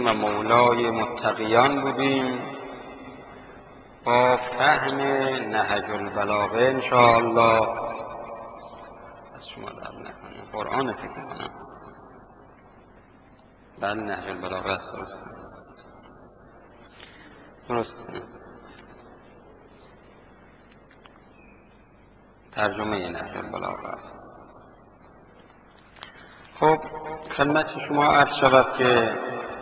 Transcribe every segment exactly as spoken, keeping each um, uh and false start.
متقین و مولای متقیان بودیم با فهم نهج البلاغه انشاءالله. از شما در نکنیم قرآن فکر کنم بله نهج البلاغه است. درست درست ترجمه نهج البلاغه است. خب خدمت شما عرض شود که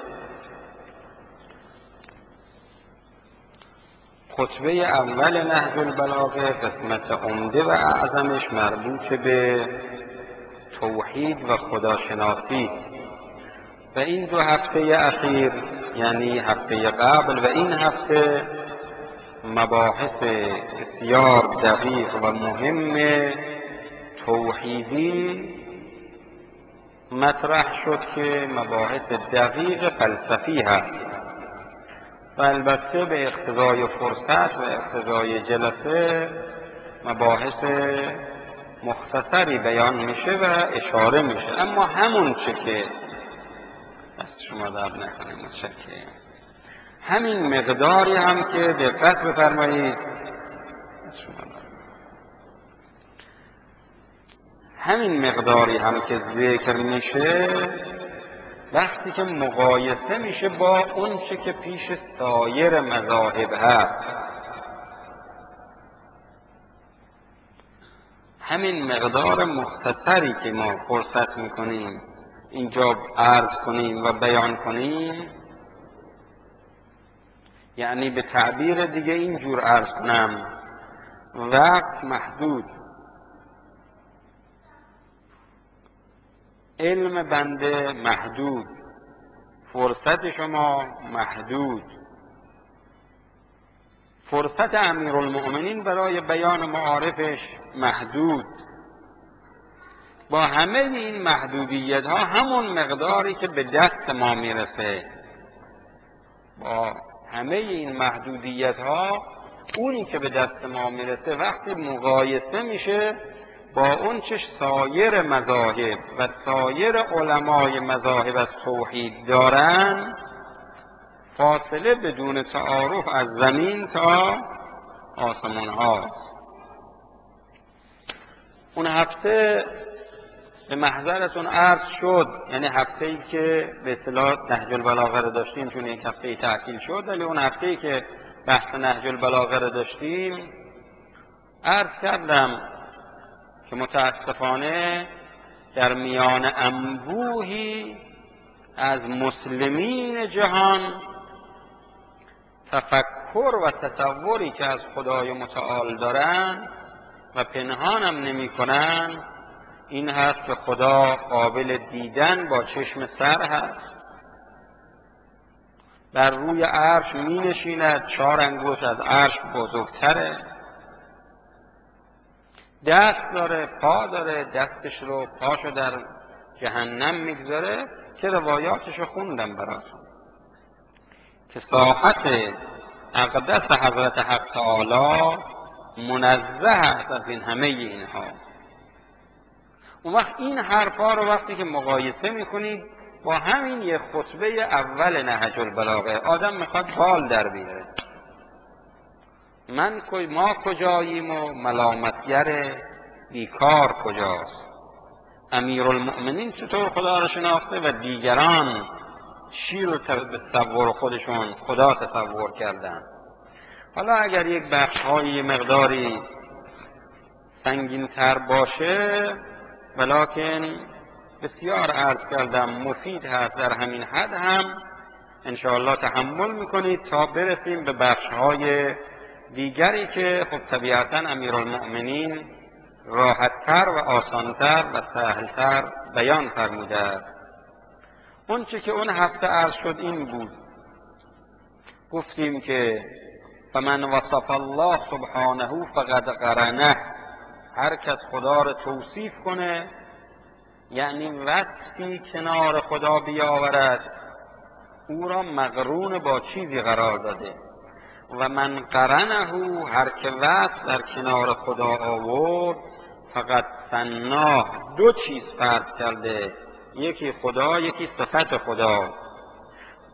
خطبه اول نهج البلاغه قسمت عمده و اعظمش مربوط به توحید و خداشناسی است و این دو هفته اخیر یعنی هفته قبل و این هفته مباحث بسیار دقیق و مهم توحیدی مطرح شد که مباحث دقیق فلسفی هست و البته به اقتضای فرصت و اقتضای جلسه مباحث مختصری بیان میشه و اشاره میشه، اما همون چه که از شما در نکنه متشکرم همین مقداری هم که دقت بفرمایید همین مقداری هم که ذکر میشه وقتی که مقایسه میشه با اون چه که پیش سایر مذاهب هست، همین مقدار مختصری که ما فرصت میکنیم اینجا عرض کنیم و بیان کنیم، یعنی به تعبیر دیگه اینجور عرض کنم وقت محدود، علم بنده محدود، فرصت شما محدود، فرصت امیرالمؤمنین برای بیان معارفش محدود. با همه این محدودیت ها همون مقداری که به دست ما میرسه، با همه این محدودیت ها اونی که به دست ما میرسه وقتی مقایسه میشه با اون چه سایر مذاهب و سایر علمای مذاهب از توحید دارن، فاصله بدون تعارف از زمین تا آسمان هاست. اون هفته به محضرتون عرض شد، یعنی هفته‌ای که به اصطلاح نهج البلاغه رو داشتیم چون یک هفته تعطیل شد، ولی اون هفته‌ای که بحث نهج البلاغه رو داشتیم عرض کردم که متاسفانه در میان انبوهی از مسلمین جهان تفکر و تصوری که از خدای متعال دارن و پنهانم نمی کنن این هست که خدا قابل دیدن با چشم سر هست، بر روی عرش می نشیند، چهار انگشت از عرش بزرگتره، دست داره، پا داره، دستش رو پاشو در جهنم میگذاره که روایاتشو خوندم براتون که ساحت اقدس حضرت حق تعالی منزه است از این همه اینها. اون وقت این حرفا رو وقتی که مقایسه میکنید با همین یک خطبه اول نهج البلاغه آدم میخواد بال در بیاره، من ما کجاییم و ملامتگر بیکار کجاست، امیرالمؤمنین چطور خدا را شناخته و دیگران چی رو به تصور خودشون خدا تصور کردن. حالا اگر یک بخش های مقداری سنگین تر باشه ولکن بسیار عرض کردم مفید هست، در همین حد هم انشاءالله تحمل میکنید تا برسیم به بخش های دیگری که خب طبیعتا امیرالمؤمنین راحتتر و آسانتر و سهلتر بیان فرموده است. اون چه که اون هفته عرض شد این بود، گفتیم که فمن وصف الله سبحانه فقد قرنه، هر کس خدا را توصیف کنه یعنی وصفی کنار خدا بیاورد او را مقرون با چیزی قرار داده، و من قرنه هر که وصف در کنار خدا آورد فقط ثناه دو چیز فرض کرده، یکی خدا یکی صفت خدا.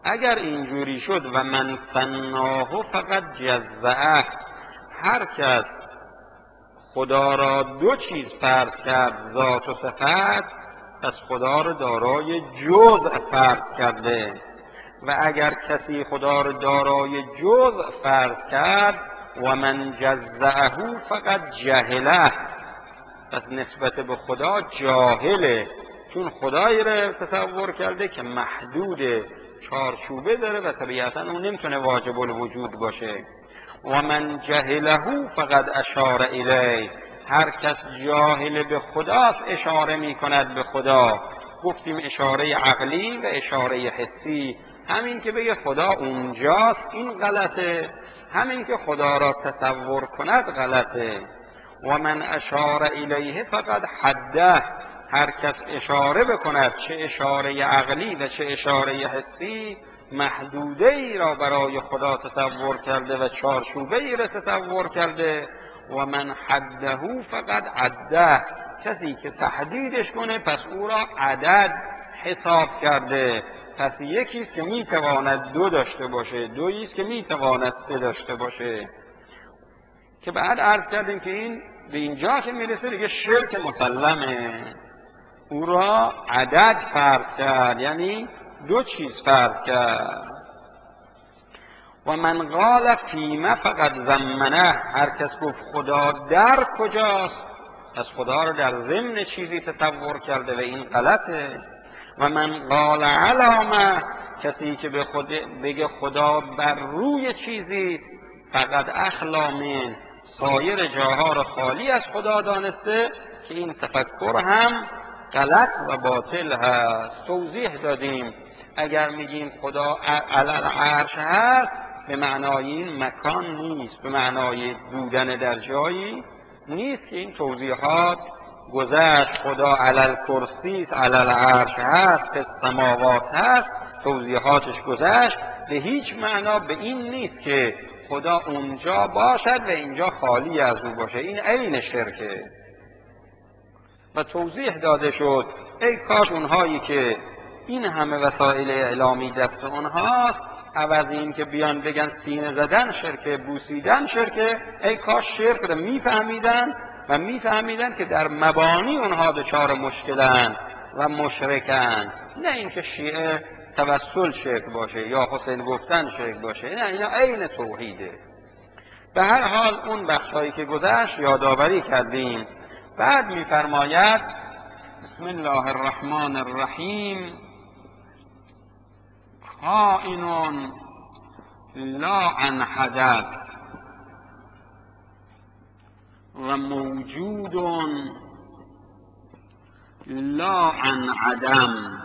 اگر اینجوری شد و من فناه فقط جزعه، هر کس خدا را دو چیز فرض کرد، ذات و صفت، پس خدا را دارای جزء فرض کرده. و اگر کسی خدا را دارای جزء فرض کرد و من جزعه فقط جهله، پس نسبت به خدا جاهله، چون خدایی را تصور کرده که محدود چارچوبه داره و طبیعتا اون نمیتونه واجب الوجود باشه. و من جهله فقط اشار الیه، هر کس جاهل به خداست اشاره میکند به خدا. گفتیم اشاره عقلی و اشاره حسی. همین که بگه خدا اونجاست این غلطه، همین که خدا را تصور کند غلطه. و من اشار الیه فقط حده، هر کس اشاره بکند، چه اشاره عقلی و چه اشاره حسی، محدوده ای را برای خدا تصور کرده و چارچوبه ای را تصور کرده. و من حده فقط عده، کسی که تحدیدش کنه پس او را عدد حساب کرده. پس یکیست که میتواند دو داشته باشه، دویست که میتواند سه داشته باشه. که بعد عرض کردیم که این به اینجا که میرسه دیگه شرک مسلمه، او را عدد فرض کرد، یعنی دو چیز فرض کرد. و من قال فیما فقط زمنه، هر کس گفت خدا در کجاست، پس خدا را در ضمن چیزی تصور کرده و این غلطه. و من قال علامه، کسی که به خود بگه خدا بر روی چیزیست، فقط اخلا من، سایر جاها را خالی از خدا دانسته، که این تفکر هم غلط و باطل هست. توضیح دادیم اگر میگیم خدا علی العرش هست، به معنای این مکان نیست، به معنای بودن در جایی نیست که این توضیحات گذشت. خدا علی الکرسی است، علی العرش هست، فی السماوات هست، توضیحاتش گذشت. به هیچ معنا به این نیست که خدا اونجا باشد و اینجا خالی از او باشه، این عین شرکه. و توضیح داده شد ای کاش اونهایی که این همه وسایل اعلامی دست اونهاست، عوض این که بیان بگن سینه زدن شرکه، بوسیدن شرکه، ای کاش شرک رو میفهمیدن و میفهمیدن که در مبانی اونها دچار مشکلن و مشرکن. نه اینکه شیعه توسل شرک باشه یا حسین گفتن شرک باشه، نه، اینا عین توحیده. به هر حال اون بخشایی که گذشت یادآوری کردیم. بعد میفرماید بسم الله الرحمن الرحیم کائن لا عن حدث و موجود لا عن عدم.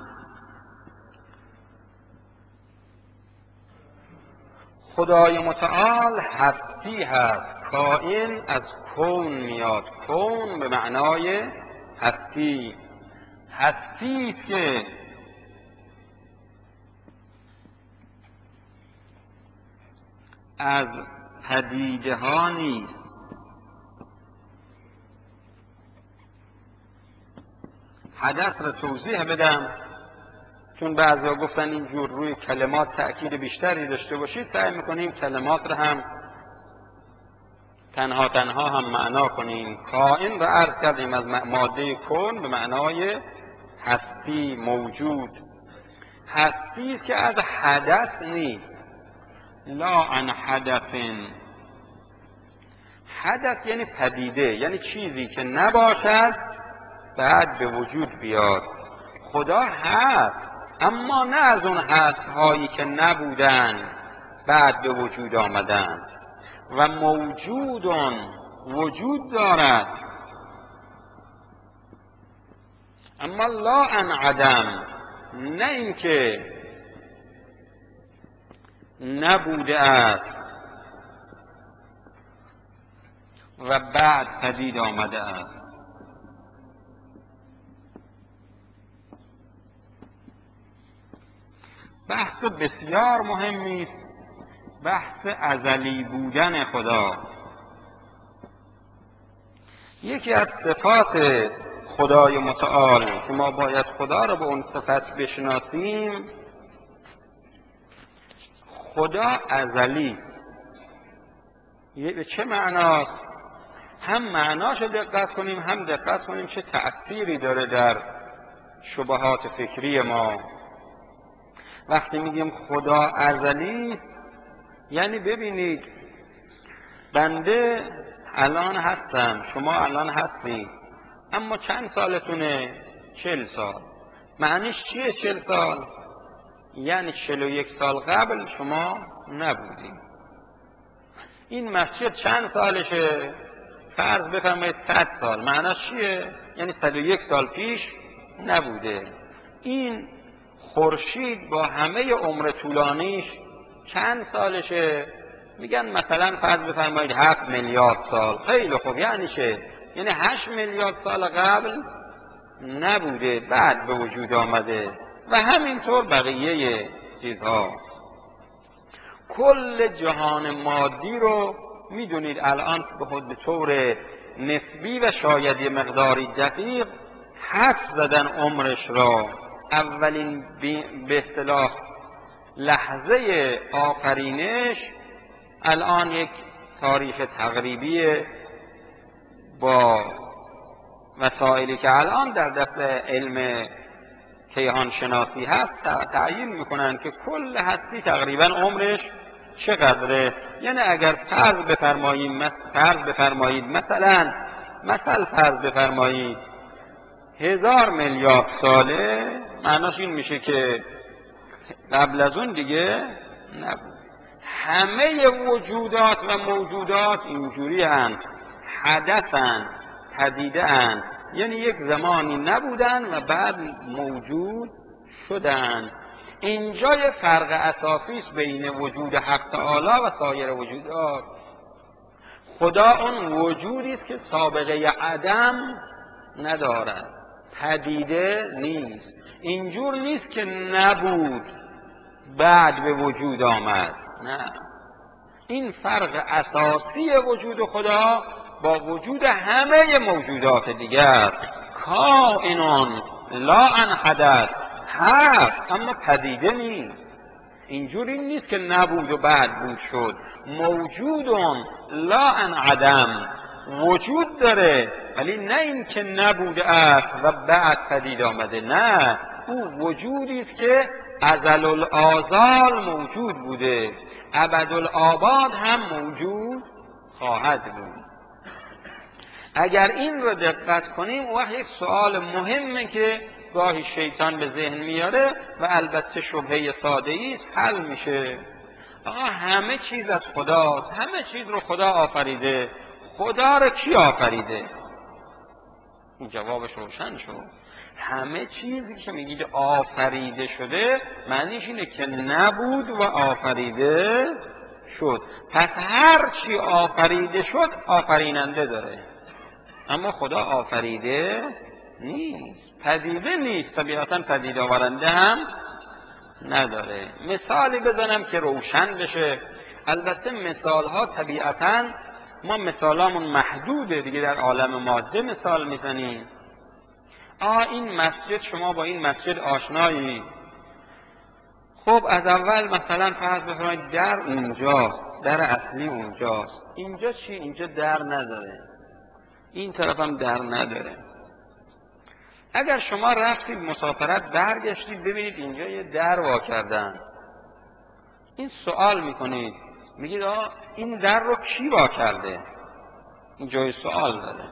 خدای متعال هستی هست. کائن از کون میاد، کون به معنای هستی. هستی است که از پدیده ها نیست. حدث را توضیح بدم، چون بعضیا گفتن اینجور روی کلمات تأکید بیشتری داشته باشید، سعی میکنیم کلمات را هم تنها تنها هم معنا کنیم. کائن را عرض کردیم از ماده کون به معنای هستی، موجود. هستی است که از حدث نیست. لا عن حدث، حدث یعنی پدیده، یعنی چیزی که نباشد بعد به وجود بیاد. خدا هست، اما نه از اون هست هایی که نبودن بعد به وجود آمدن. و موجودون، وجود دارد، اما لا عن عدم، نه اینکه نبوده است و بعد پدید آمده است. بحث بسیار مهمی است، بحث ازلی بودن خدا. یکی از صفات خدای متعال که ما باید خدا را به اون صفت بشناسیم خدا ازلی است. به چه معناست؟ هم معناشو دقت کنیم، هم دقت کنیم چه تأثیری داره در شبهات فکری ما. وقتی میگیم خدا ازلی است، یعنی ببینید بنده الان هستم، شما الان هستید، اما چند سالتونه؟ چل سال. معنیش چیه چل سال؟ یعنی چل و یک سال قبل شما نبودید. این مسجد چند سالشه؟ فرض بفرمایید صد سال. معناش چیه؟ یعنی صد و یک سال پیش نبوده. این خورشید با همه عمر طولانیش چند سالشه؟ میگن مثلا فرض بفرمایید هفت میلیارد سال. خیلی خوب، یعنی چه؟ یعنی هشت میلیارد سال قبل نبوده، بعد به وجود آمده. و همینطور بقیه چیزها. کل جهان مادی رو میدونید الان به خود به طور نسبی و شاید یه مقداری دقیق حدس زدن عمرش را. اولین به اصطلاح لحظه آفرینش الان یک تاریخ تقریبی با وسایلی که الان در دست علم کیهان شناسی هست تعیین میکنن که کل هستی تقریبا عمرش چقدره. یعنی اگر فرض بفرمایید فرض بفرمایید مثلا مثلا فرض بفرمایید هزار میلیارد ساله، معناش این میشه که قبل از اون دیگه نبود. همه وجودات و موجودات اینجوری هن، حدثن، پدیده هن، یعنی یک زمانی نبودن و بعد موجود شدن. اینجا یه فرق اساسی است بین وجود حق تعالی و سایر وجودات. خدا اون وجودی است که سابقه عدم ندارد، پدیده نیست. اینجور نیست که نبود بعد به وجود آمد، نه. این فرق اساسی وجود خدا با وجود همه موجودات دیگه است. کائنون لا انحدث، هست اما پدیده نیست. اینجوری نیست که نبود و بعد بود شد. موجودون لا انعدم، وجود داره ولی نه این که نبوده است و بعد پدید آمده، نه، او وجودی است که ازل الآزال موجود بوده، ابدالآباد هم موجود خواهد بود. اگر این رو دقت کنیم اون وقت یک سوال مهمه که گاهی شیطان به ذهن میاره و البته شبهه ساده است حل میشه. آقا همه چیز از خداست، همه چیز رو خدا آفریده. خدا رو کی آفریده؟ این جوابش روشن شد. همه چیزی که میگید آفریده شده معنیش اینه که نبود و آفریده شد. پس هر چی آفریده شد آفریننده داره، اما خدا آفریده نیست، پدیده نیست، طبیعتا پدید آورنده هم نداره. مثالی بزنم که روشن بشه. البته مثال ها طبیعتا ما مثالامون محدوده دیگه، در عالم ماده مثال میزنیم. آه این مسجد، شما با این مسجد آشنایی، خب از اول مثلا فرض بفرمایید در اونجاست، در اصلی اونجاست. اینجا چی؟ اینجا در نداره، این طرف هم در نداره. اگر شما رفتید مسافرت برگشتید ببینید اینجا یه در وا کردن، این سوال میکنید، میگید آه این در رو کی وا کرده؟ این جای سوال داره.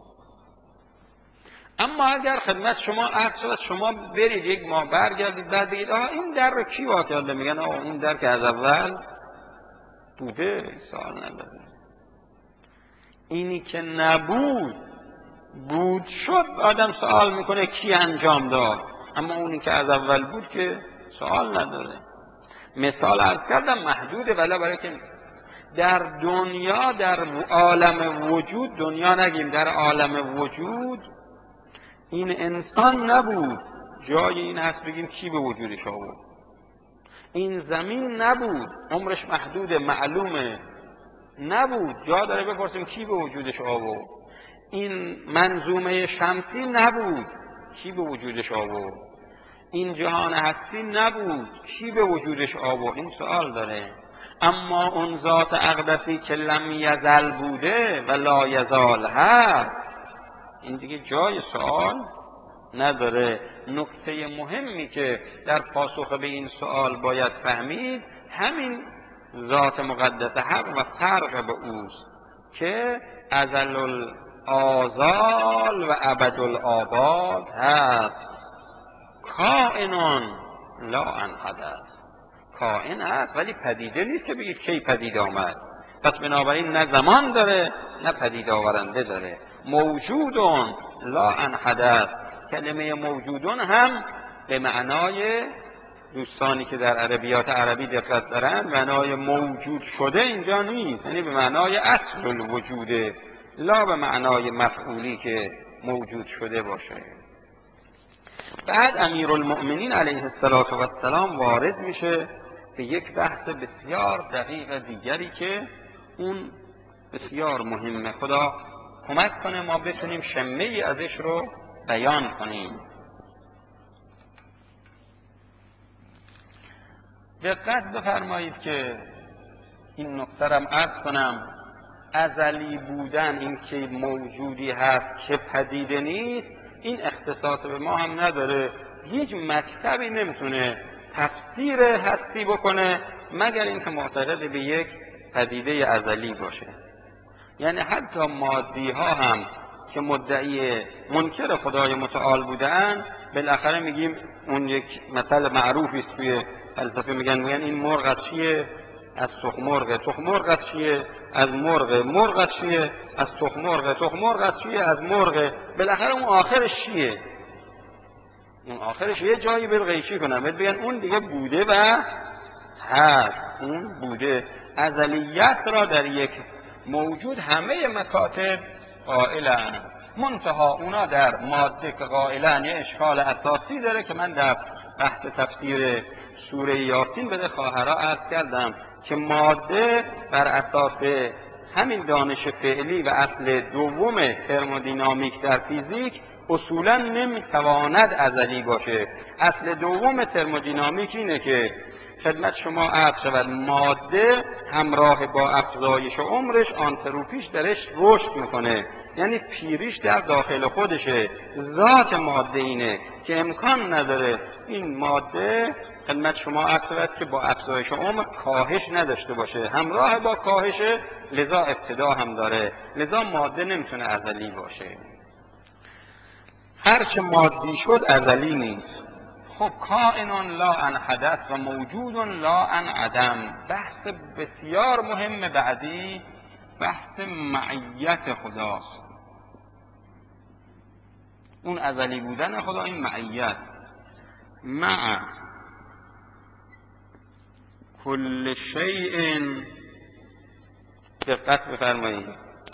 اما اگر خدمت شما عرض شد شما برید یک ماه برگردید بعد بگید آه این در رو کی وا کرده؟ میگن آه این در که از اول بوده، سوال نداره. اینی که نبود بود شد آدم سوال میکنه کی انجام داد، اما اونی که از اول بود که سوال نداره. مثال عرض کردم محدوده، ولی برای که در دنیا، در عالم وجود، دنیا نگیم، در عالم وجود این انسان نبود، جای این هست بگیم کی به وجودش آورد. این زمین نبود، عمرش محدوده، معلومه، نبود، جا داره بپرسیم کی به وجودش آورد. این منظومه شمسی نبود، کی به وجودش آورد. این جهان هستی نبود، کی به وجودش آورد؟ این سوال داره. اما اون ذات اقدسی که لم یزل بوده و لا یزال هست، این دیگه جای سوال نداره. نکته مهمی که در پاسخ به این سوال باید فهمید همین ذات مقدس حق و فرق به اوست که ازل الآزال و ابد الآباد هست. کائنون لا انحدث، کائن هست ولی پدیده نیست که بگید کی پدید آمد. پس بنابراین نه زمان داره نه پدید آورنده داره. موجودون لا انحدث، کلمه موجودون هم به معنای دوستانی که در ادبیات عربی دقت دارن معنای موجود شده اینجا نیست، یعنی به معنای اصل الوجوده، لا به معنای مفعولی که موجود شده باشه. بعد امیرالمؤمنین علیه السلام وارد میشه به یک بحث بسیار دقیق دیگری که اون بسیار مهمه. خدا کمک کنه ما بتونیم شمه ای ازش رو بیان کنیم. دقت بفرمایید که این نکته رو عرض کنم، ازلی بودن، این که موجودی هست که پدیده نیست، این اختصاص به ما هم نداره. هیچ مکتبی نمیتونه تفسیر هستی بکنه مگر اینکه معتقد به یک پدیده ازلی باشه. یعنی حتی مادی ها هم که مدعی منکر خدای متعال بودن، بالاخره میگیم اون یک مسئله معروفی است توی فلسفه، میگن میگن این مرغ از چیه؟ از تخم مرغ. تخم مرغ از چیه؟ از مرغ. مرغ از چیه؟ از تخم مرغ. تخم مرغ از چیه؟ از مرغ. بالاخره اون آخرش چیه؟ اون آخرش یه جایی بهت قیچی کنن، بهت بگن اون دیگه بوده و هست. اون بوده. ازلیت را در یک موجود همه مکاتب قائلن، منتها اونا در ماده که قائلن یه اشکال اساسی داره که من در بحث تفسیر سوره یاسین به خواهرها عرض کردم که ماده بر اساس همین دانش فعلی و اصل دوم ترمودینامیک در فیزیک اصولا نمیتواند ازلی باشه. اصل دوم ترمودینامیک اینه که خدمت شما عرض شود ماده همراه با افزایش عمرش آنتروپیش درش رشد میکنه، یعنی پیریش در داخل خودشه. ذات ماده اینه که امکان نداره این ماده خدمت شما عرض شود که با افزایش عمر کاهش نداشته باشه، همراه با کاهش، لذا ابتدا هم داره، لذا ماده نمیتونه ازلی باشه. هرچه مادی شد ازلی نیست. خب کائنون لا ان حدث و موجودون لا ان عدم. بحث بسیار مهم بعدی بحث معیت خداست. اون ازلی بودن خدا، این معیت. مع کل شیء، دقت بفرمایید،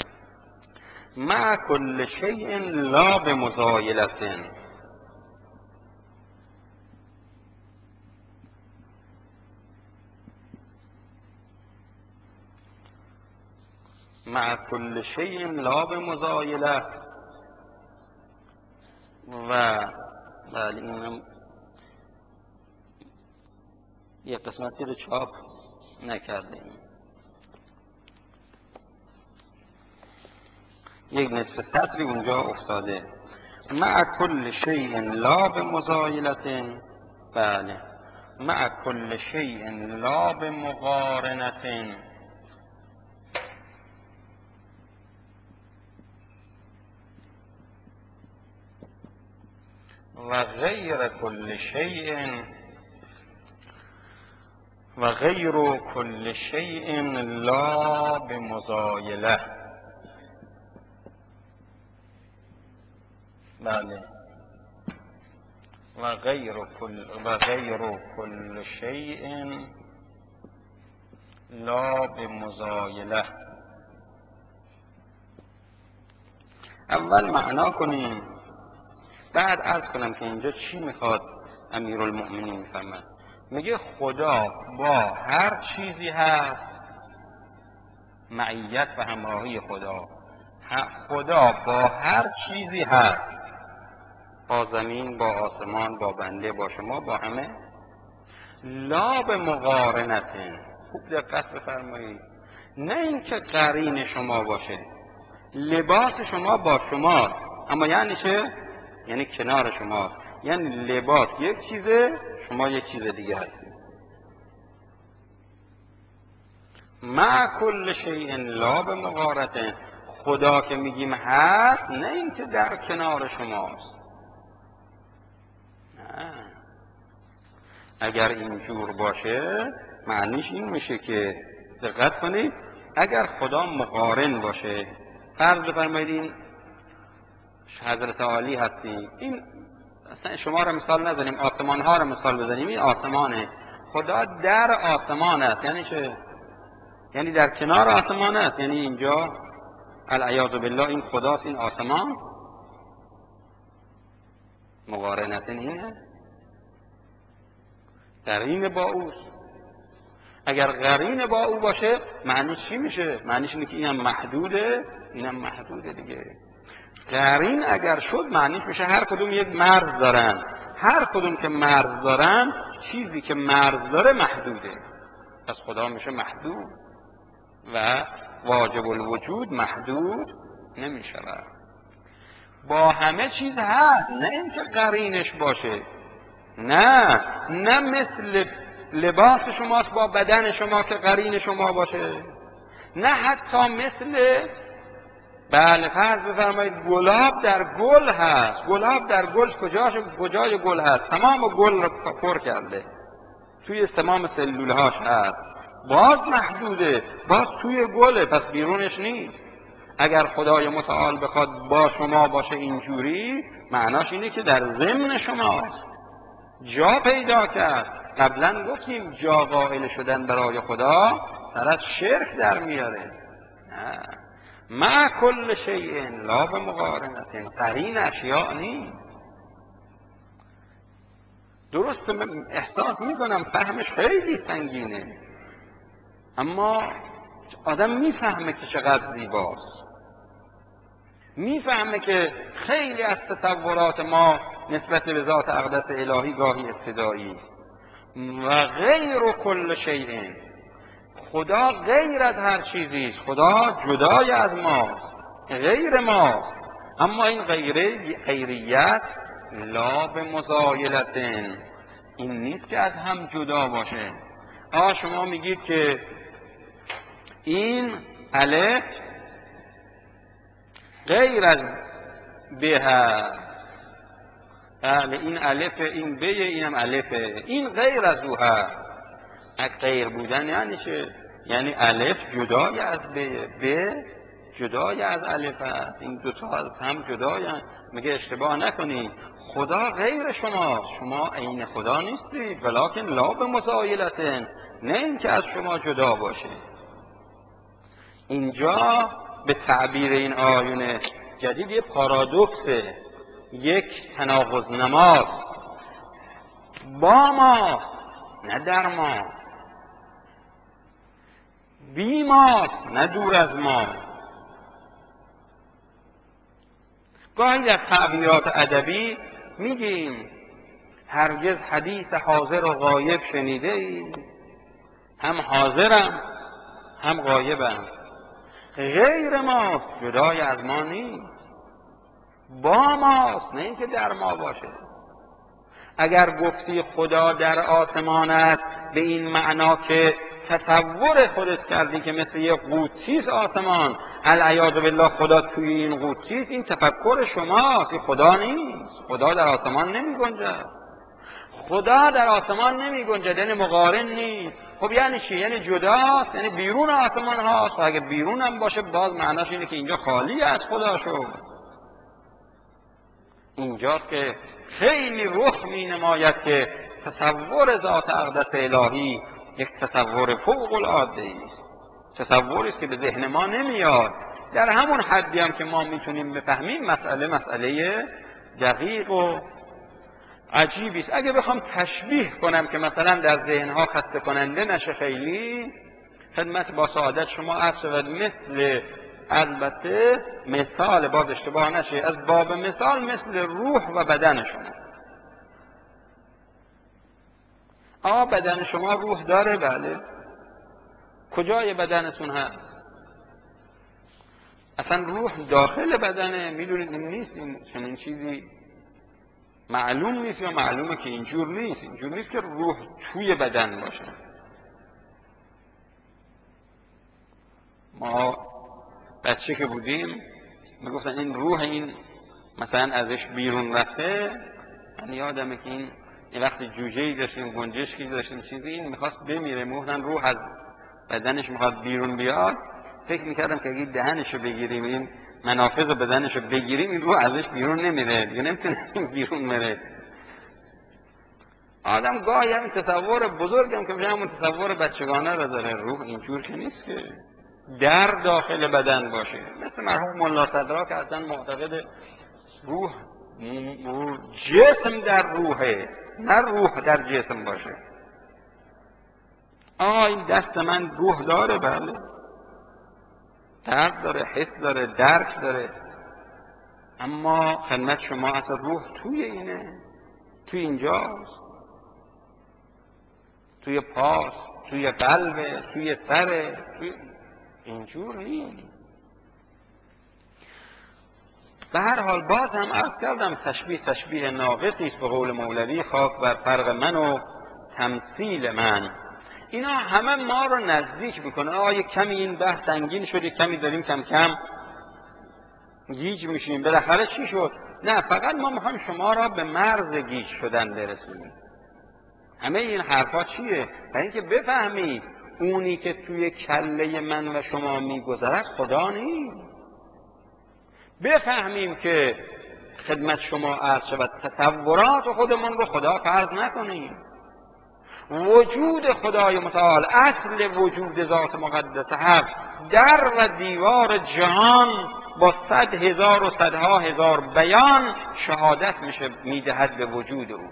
مع کل شیء لا بمزایلت، مع کل شیء لا بمزایله. و بله اینم یه قسمتی رو چاپ نکردیم، یک نصف سطری اونجا افتاده. مع کل شیء لا بمزایلت، بله، مع کل شیء لا بمقارنت، و غیر کل شیء و غیر کل شیء لا بمزایله. بله، و غیر کل و غیر کل شیء لا بمزایله. اول معنا کنیم، بعد عرض کنم که اینجا چی میخواد امیرالمؤمنین میفهمد. میگه خدا با هر چیزی هست، معیت و همراهی خدا، خدا با هر چیزی هست. با زمین، با آسمان، با بنده، با شما، با همه. لا به مقارنتن، خوب دقت بفرمایید، نه اینکه قرین شما باشه، لباس شما با شماست، اما یعنی چه؟ یعنی کنار شماست، یعنی لباس یک چیزه، شما یک چیز دیگه هستید. مع کل شیء لا به مقارنتن، خدا که میگیم هست، نه اینکه در کنار شماست، نه. اگر اینجور باشه معنیش این میشه که، دقت کنید، اگر خدا مقارن باشه، فرض بفرمایید این حضرت عالی هستیم، این اصلا شما را مثال نزنیم، آسمان ها را مثال بزنیم، این آسمانه، خدا در آسمان است، یعنی چه؟ یعنی در کنار آسمان است، یعنی اینجا العیاذ بالله این خداست، این آسمان. مقارنت اینه، قرین با اوست. اگر قرین با او باشه معنیش چی میشه؟ معنیش اینه که اینم محدوده، اینم محدوده دیگه. قرین اگر شد معنیش میشه هر کدوم یک مرز دارن، هر کدوم که مرز دارن، چیزی که مرز داره محدوده، پس خدا میشه محدود و واجب الوجود محدود نمیشود. با همه چیز هست، نه اینکه قرینش باشه، نه نه مثل لباس شماست با بدن شما که قرین شما باشه، نه حتی مثل، بله فرض بفرمایید گلاب در گل هست، گلاب در گل کجاش کجای گل هست؟ تمام گل رو پر کرده، توی تمام سلول هاش هست، باز محدوده، باز توی گله، پس بیرونش نیست. اگر خدای متعال بخواد با شما باشه اینجوری، معناش اینه که در ضمن شماست، جا پیدا کرد. قبلا گفتیم جا قائل شدن برای خدا سر از شرک در میاره. نه، مع کل شیء لا به مقارنت، قرین اشیاء نیست. درست احساس میکنم فهمش خیلی سنگینه، اما آدم میفهمه که چقدر زیباست، میفهمه که خیلی از تصورات ما نسبت به ذات اقدس الهی گاهی ابتدایی است. و غیر کل شیء، خدا غیر از هر چیزی است، خدا جدای از ماست، غیر ماست، اما این غیره غیریت لا به مزایلتن، این نیست که از هم جدا باشه. آه شما میگید که این الف غیر از ب هست، بله این الف، این ب، اینم الفه، این غیر از او هست. غیر بودن یعنی چه؟ یعنی الف جدای از ب، ب جدای از الف است، این دوتا از هم جدای هست. میگه اشتباه نکنید، خدا غیر شما، شما عین خدا نیستید، ولکن لا به مزایلتن، نه اینکه از شما جدا باشه. اینجا به تعبیر این آیون جدید یه پارادوکسه، یک تناقض نماست، با ماست نه در ما، بی ماست نه دور از ما. گاهی در تعبیرات ادبی میگیم هرگز حدیث حاضر و غایب شنیده ای؟ هم حاضرم هم غایبم، غیر ماست، جدای از ما نیست، با ماست، نه اینکه در ما باشه. اگر گفتی خدا در آسمان است به این معنا که تصور خودت کردی که مثل یه قوطیست آسمان، العیاذ بالله خدا توی این قوطیست، این تفکر شماست، این خدا نیست. خدا در آسمان نمی گنجد، خدا در آسمان نمی گنجد، یعنی مقارن نیست. خب یعنی چی؟ یعنی جداست، یعنی بیرون آسمان هاست. و اگه بیرون هم باشه باز معناش اینه که اینجا خالی از خدا شد. اینجاست که خیلی رخ می نماید که تصور ذات اقدس الهی یک تصور فوق العاده است، تصوری است که به ذهن ما نمیاد. در همون حدی هم که ما میتونیم بفهمیم مسئله مسئله دقیق و عجیبی است. اگه بخوام تشبیه کنم که مثلا در ذهنها خسته کننده نشه خیلی، خدمت با سعادت شما عرض شود مثل البته مثال باز اشتباه نشه، از باب مثال مثل روح و بدن شما. آه بدن شما روح داره؟ بله. کجای بدنتون هست؟ اصلا روح داخل بدنه؟ میدونید نیست این چنین چیزی، معلوم نیست، یا معلومه که اینجور نیست. اینجور نیست که روح توی بدن باشه. ما بچه که بودیم میگفتن این روح این مثلا ازش بیرون رفته. من یادمه که این یه وقتی جوجه‌ای داشتیم، گنجشکی داشتیم، چیزی، این میخواست بمیره، میگفتن روح از بدنش میخواد بیرون بیاد. فکر میکردم که اگه دهنشو بگیریم، این منافذ بدنشو بگیریم، این روح ازش بیرون نمیره، دیگه نمیتونه بیرون بره. آدم گاهی همین تصور بزرگم که میشه همون تصور بچگانه رو داره. روح اینجور که نیست که در داخل بدن باشه. مثل مرحوم ملا صدرا که اصلا معتقد روح جسم در روحه، نه روح در جسم باشه. آه این دست من روح داره؟ بله. درد داره، حس داره، درک داره، اما خدمت شما اصلا روح توی اینه، توی اینجاست، توی پاس، توی قلب، توی سر، توی اینجور نیست. به هر حال باز هم عرض کردم تشبیه تشبیه ناقصی است. به قول مولوی خاک بر فرق من و تمثیل من. اینا همه ما رو نزدیک میکنه. آه یک کمی این بحث سنگین شد، یک کمی داریم کم کم گیج میشیم. بالاخره چی شد؟ نه، فقط ما میخوایم شما را به مرز گیج شدن برسونیم. همه این حرفا چیه؟ برای اینکه بفهمی اونی که توی کله من و شما میگذرد خدا نیست. بفهمیم که خدمت شما عرض شود تصورات خودمون رو خدا فرض نکنیم. وجود خدای متعال، اصل وجود ذات مقدس حق، در و دیوار جهان با صد هزار و صدها هزار بیان شهادت میشه میدهد به وجود او.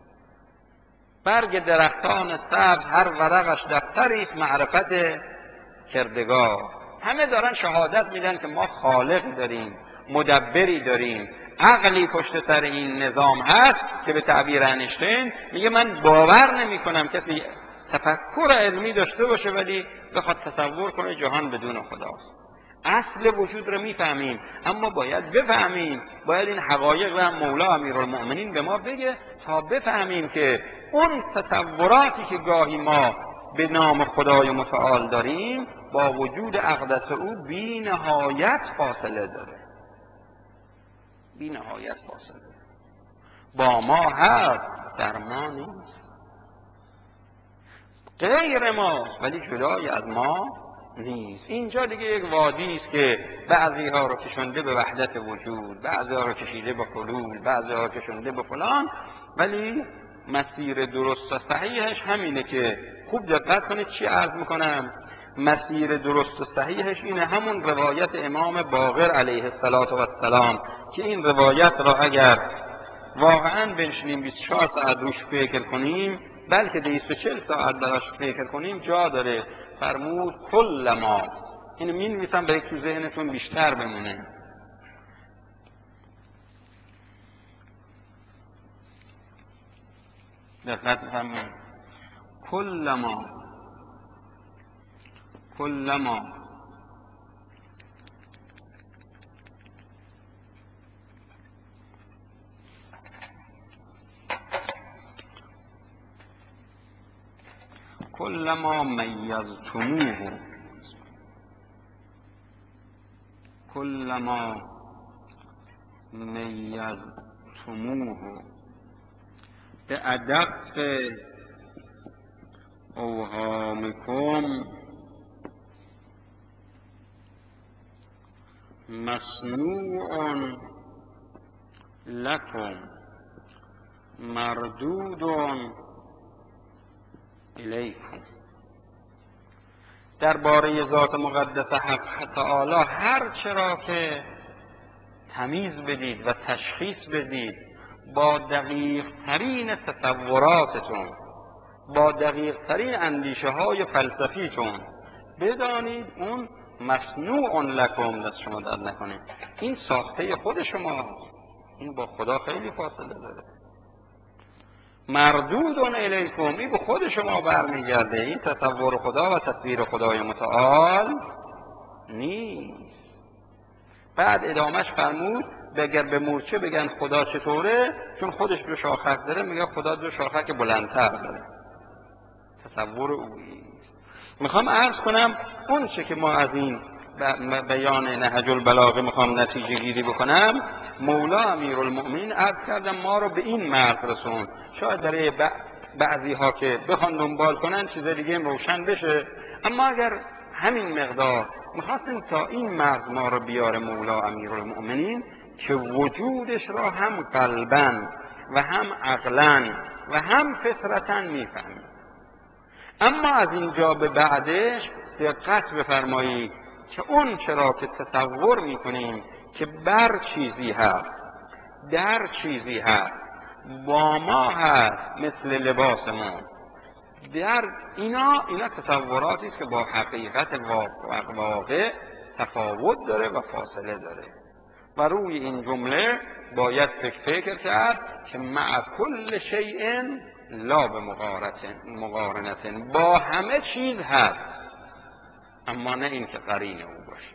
برگ درختان سبز هر ورقش دفتری است معرفت کردگار. همه دارن شهادت میدن که ما خالقی داریم، مدبری داریم، عقلی پشت سر این نظام هست که به تعبیر انیشتین میگه من باور نمی کنم کسی تفکر علمی داشته باشه ولی بخواد تصور کنه جهان بدون خداست. اصل وجود رو میفهمیم، اما باید بفهمیم، باید این حقایق رو هم مولا امیرالمؤمنین به ما بگه تا بفهمیم که اون تصوراتی که گاهی ما به نام خدای متعال داریم با وجود اقدس او بی نهایت فاصله داره. بی نهایت فاصله با ما هست، در ما نیست. غیر ماست ولی جدای از ما نیست. اینجا دیگه یک وادی است که بعضی ها رو کشنده به وحدت وجود، بعضی ها رو کشیده به حلول، بعضی ها رو کشنده به فلان، ولی مسیر درست و صحیحش همینه که خوب دقت کنید چی عرض میکنم. مسیر درست و صحیحش اینه، همون روایت امام باقر علیه السلام که این روایت را اگر واقعا بنشینیم بیست و چهار ساعت روش فکر کنیم، بلکه دویست و چهل ساعت براش فکر کنیم، جا داره. فرمود کل ما، اینو می نویسم برای تو ذهنتون بیشتر بمونه. دقت بفرمایید. کل ما کل ما کل ما میزتموه کل ما میزتموه به ادق اوهامکم مصنوع لکم مردود الیکم. درباره ذات مقدس حق تعالی هر چرا که تمیز بدید و تشخیص بدید با دقیق ترین تصوراتتون، با دقیق ترین اندیشه های فلسفیتون، بدانید اون مصنوع لکم، دست شما درد نکنه، این ساخته خود شما، این با خدا خیلی فاصله داره. مردود الیکم، این به خود شما برمیگرده، این تصور خدا و تصویر خدای متعال نیست. بعد ادامش فرمود اگر به مورچه بگن خدا چطوره، چون خودش دو شاخک داره، میگه خدا دو شاخک بلندتر داره. تصور اویست. میخوام عرض کنم اون چه که ما از این بیان نهج البلاغه میخوام نتیجه گیری بکنم، مولا امیرالمؤمنین عرض کردم ما رو به این مرز رسون. شاید برای بعضی ها که بخوان دنبال کنن چیز دیگه روشن بشه، اما اگر همین مقدار میخواستیم تا این مرز ما رو بیاره مولا امیرالمؤمنین که وجودش را هم قلباً و هم عقلاً و هم فطرتاً میفهمیم. اما از اینجا به بعدش دقت بفرمایید که اون چرا که تصور میکنیم که بر چیزی هست، در چیزی هست، با ما هست، مثل لباسمون، در اینا اینا تصوراتی است که با حقیقت واقع تفاوت داره و فاصله داره و روی این جمله باید فکر فکر کرد که مع کل شیء لا به مقارنت، با همه چیز هست اما نه این که قرین او باشه.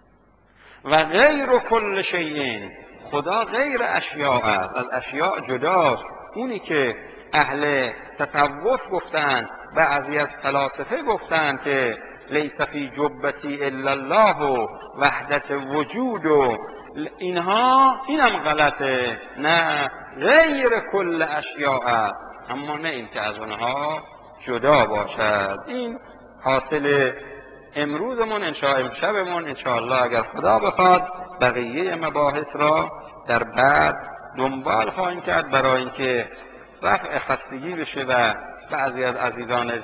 و غیر کل شیء، خدا غیر اشیاء است، از اشیاء جداست. اونی که اهل تصوف گفتن، بعضی از فلاسفه گفتن که لیس فی جبتی الا الله و وحدت وجود و اینها، اینم غلطه، نه غیر کل اشیاء است اما نه این که از اونها جدا باشد. این حاصل امروزمون، انشاء امشبمون، انشاءالله اگر خدا بخواد بقیه مباحث را در بعد دنبال خواهیم کرد برای اینکه رفع خستگی بشه و بعضی از عزیزان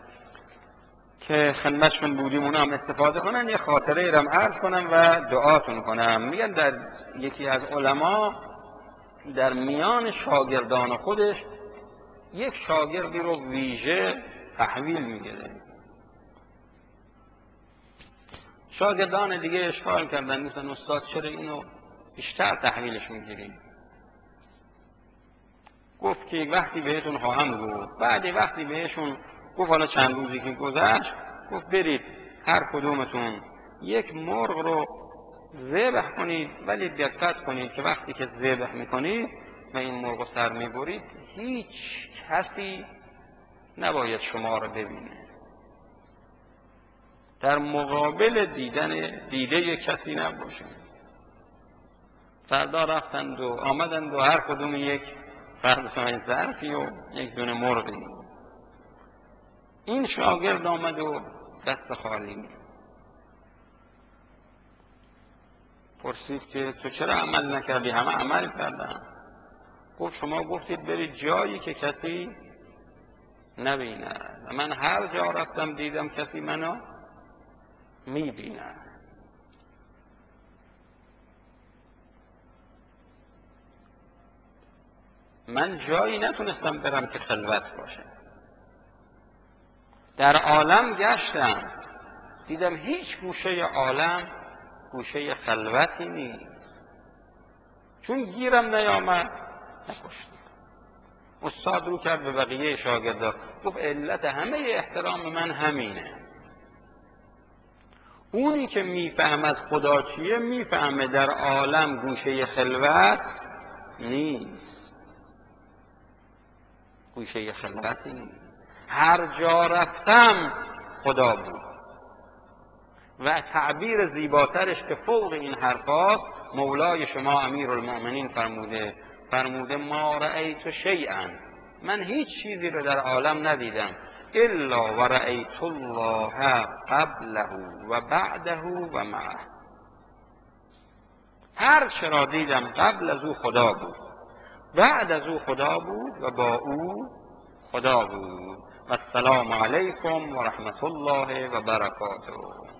که خدمتشون بودیم اونا هم استفاده کنن. یه خاطره ایرم عرض کنم و دعاتون کنم. میگن در یکی از علما در میان شاگردان خودش یک شاگردی رو ویژه تحویل میگیره. شاگردان دیگه اشکال کردن، گفتن استاد چرا اینو بیشتر تحویلش میگیریم؟ گفت که وقتی بهتون خواهم گفت. بعد وقتی بهشون گفت، حالا چند روزی که گذشت، گفت برید هر کدومتون یک مرغ رو ذبح کنید، ولی دقت کنید که وقتی که ذبح میکنید و این مرغ رو سر میبرید هیچ کسی نباید شما رو ببینه، در مقابل دیدن دیده کسی نباشه. فردا رفتند و آمدند و هر کدوم یک فرد ظرفی و یک دونه مرغی. این شاگرد آمد و دست خالی. پرسید که تو چرا عمل نکردی؟ همه عمل کردن. گفت شما گفتید برید جایی که کسی نبینه، من هر جا رفتم دیدم کسی منو میبینه. من جایی نتونستم برم که خلوت باشه. در عالم گشتم، دیدم هیچ گوشه عالم گوشه خلوتی نیست. چون گیرم نیامد نکشتم. استاد رو کرد به بقیه شاگردا، گفت علت همه احترام من همینه. اونی که میفهمد خدا چیه میفهمه در عالم گوشه خلوت نیست، گوشه خلوتی نیست. هر جا رفتم خدا بود. و تعبیر زیباترش که فوق این حرفاست، مولای شما امیرالمؤمنین فرموده فرموده ما رأیت شیئا، من هیچ چیزی رو در عالم ندیدم الا و رأیت الله قبله و بعده و معه. هر چرا دیدم قبل از او خدا بود، بعد از او خدا بود و با او خدا بود. و السلام علیکم و رحمت الله و برکاته.